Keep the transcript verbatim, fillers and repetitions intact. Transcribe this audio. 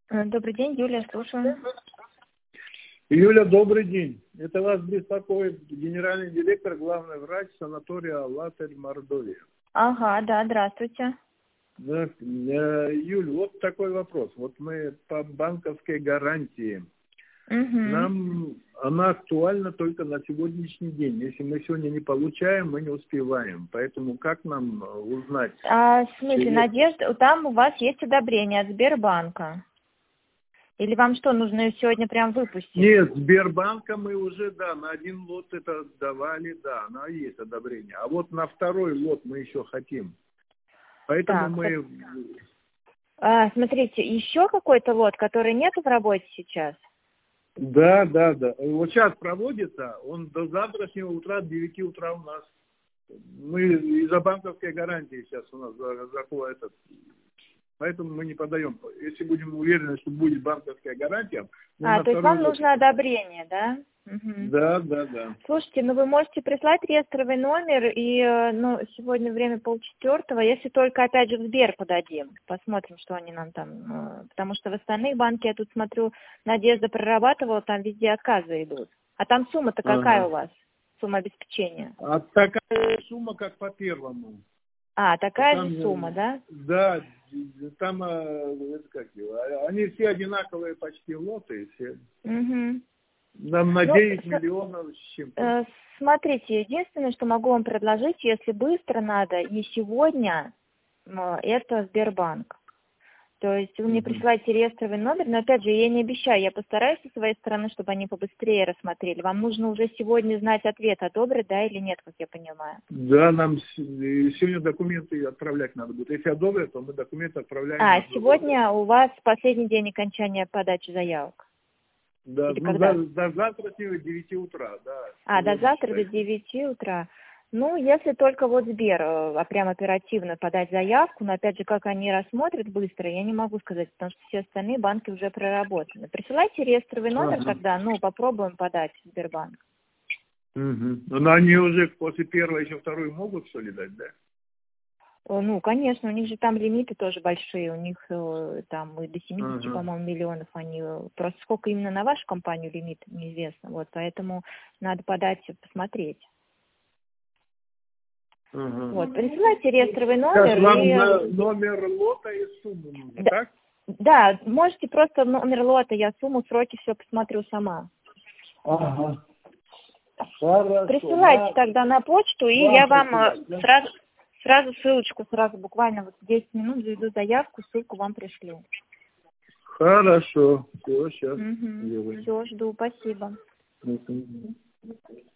Добрый день, Юлия, слушаю. Юля, добрый день. Это вас беспокоит генеральный директор, главный врач санатория «АЛЛАТРА» Мордовия. Ага, да, здравствуйте. Да, Юль, вот такой вопрос. Вот мы по банковской гарантии. Угу. Нам она актуальна только на сегодняшний день. Если мы сегодня не получаем, мы не успеваем. Поэтому как нам узнать? А, в смысле, Через... Надежда, там у вас есть одобрение от Сбербанка? Или вам что, нужно ее сегодня прям выпустить? Нет, Сбербанка мы уже, да, на один лот это давали, да, она есть одобрение. А вот на второй лот мы еще хотим. Поэтому Так, мы... вот, а, смотрите, еще какой-то лот, который нет в работе сейчас? Да, да, да. Вот сейчас проводится, он до завтрашнего утра, до девяти утра у нас. Мы из-за банковской гарантии сейчас у нас заходит этот. Поэтому мы не подаем. Если будем уверены, что будет банковская гарантия... А, то есть вам лот... нужно одобрение, да? Угу. Да, да, да. Слушайте, ну вы можете прислать реестровый номер, и ну, сегодня время полчетвертого, если только опять же в Сбер подадим, посмотрим, что они нам там, потому что в остальных банке, я тут смотрю, Надежда прорабатывала, там везде отказы идут. А там сумма-то какая ага. у вас? Сумма обеспечения? А такая сумма, как по первому. А, такая там, же сумма, да? Да, там, это как его, они все одинаковые почти лоты, все. Угу. Нам на девять ну, миллионов с чем-то. Смотрите, единственное, что могу вам предложить, если быстро надо, и сегодня, это Сбербанк. То есть вы мне mm-hmm. присылаете реестровый номер, но опять же, я не обещаю, я постараюсь со своей стороны, чтобы они побыстрее рассмотрели. Вам нужно уже сегодня знать ответ, одобрят, да или нет, как я понимаю. Да, нам сегодня документы отправлять надо будет. Если одобрят, то мы документы отправляем. А, сегодня у вас последний день окончания подачи заявок? Да, Или ну, когда? до, до завтрашнего девяти утра, да. А, до завтра до девяти утра. Ну, если только вот Сбер, а прям оперативно подать заявку, но опять же, как они рассмотрят быстро, я не могу сказать, потому что все остальные банки уже проработаны. Присылайте реестровый номер ага. тогда, ну, попробуем подать в Сбербанк. Угу. Но они уже после первой еще второй могут, что ли, дать, да? Ну, конечно, у них же там лимиты тоже большие, у них там и до семидесяти, ага. по-моему, миллионов они, просто сколько именно на вашу компанию лимит, неизвестно, вот, поэтому надо подать, посмотреть. Ага. Вот, присылайте реестровый номер. Вам и... номер лота и сумму нужно, да, так? Да, можете просто номер лота, я сумму, сроки, все посмотрю сама. Ага. Хорошо. Присылайте да. тогда на почту, и вам я вам да? сразу, сразу ссылочку, сразу буквально вот десять минут заведу заявку, ссылку вам пришлю. Хорошо. Все, сейчас. Угу. Все, жду, спасибо. Угу.